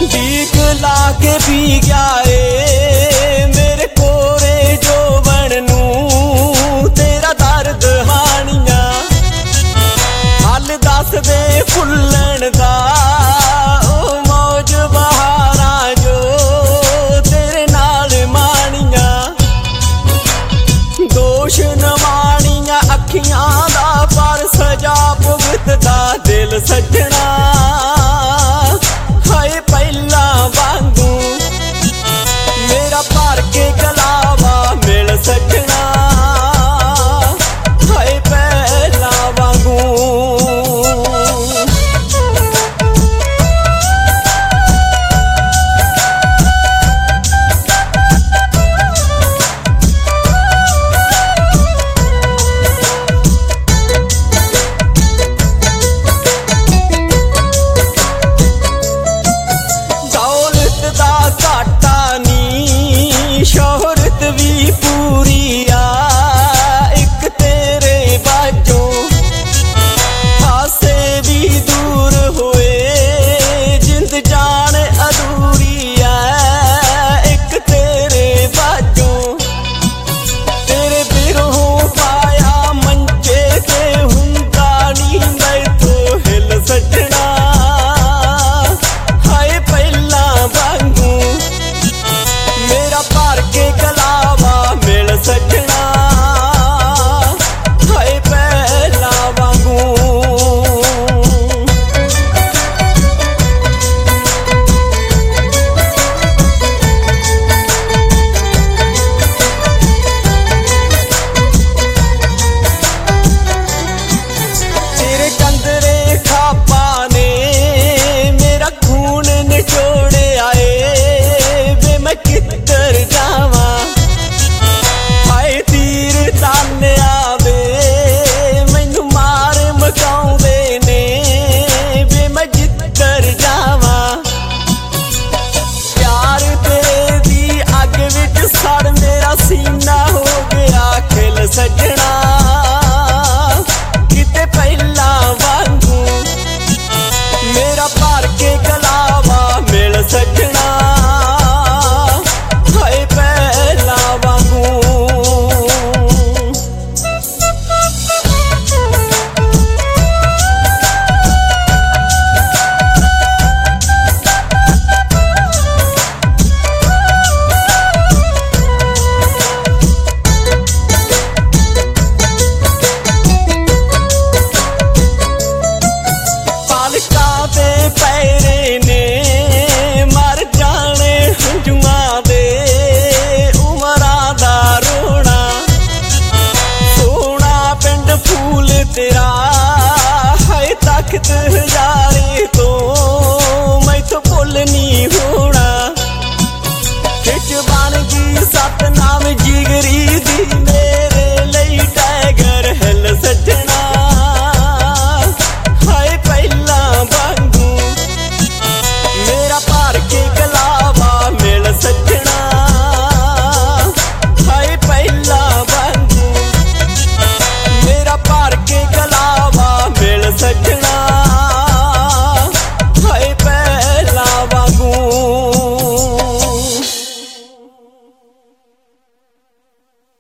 ਡੀਕ ਲਾ ਕੇ ਪੀ ਗਿਆ ਏ ਮੇਰੇ ਕੋਰੇ ਜੋਬਨ ਨੂੰ ਤੇਰਾ ਦਰਦ ਹਾਣੀਆਂ ਹੱਲ ਦੱਸ ਦੇ ਫੁੱਲਣ ਦਾ ਉਹ ਮੌਜ ਬਹਾਰਾਂ ਜੋ ਤੇਰੇ ਨਾਲ ਮਾਣੀਆਂ ਦੋਸ਼ ਨਵਾਣੀਆਂ ਅੱਖੀਆਂ ਦਾ ਪਰ ਸਜਾ ਭੁਗਤਦਾ ਦਿਲ ਸੱਜਣਾ ਹਾਏ ਪਹਿਲਾਂ ਵਾਂਗੂ ਮੇਰਾ ਭਰ ਕੇ ਗਲਾਵਾ ਮਿਲ ਸੱਜਣਾ ਹਾਏ ਪਹਿਲਾਂ ਵਾਂਗੂ शोहरत भी पूरी आ एक तेरे बाजों हासे भी दूर होए जिंद जान अधूरी है एक तेरे बाजों तेरे बिरहों पाया मंचे ते हुंदा नी मैं तो हिल सजना हाय पहला वांगू मेरा भर के गलावा मिल सजना हाय पहला वांगू तेरे कंदरे खापा ने मेरा खून निचोड़े आए वे मैं किधर जावा हाय तीर ताने आवे मैनू मार मकाउंदे ने वे मैं जिधर जावा प्यार तेरे दी अग विच सड़ मेरा सीना हो गया खिल सज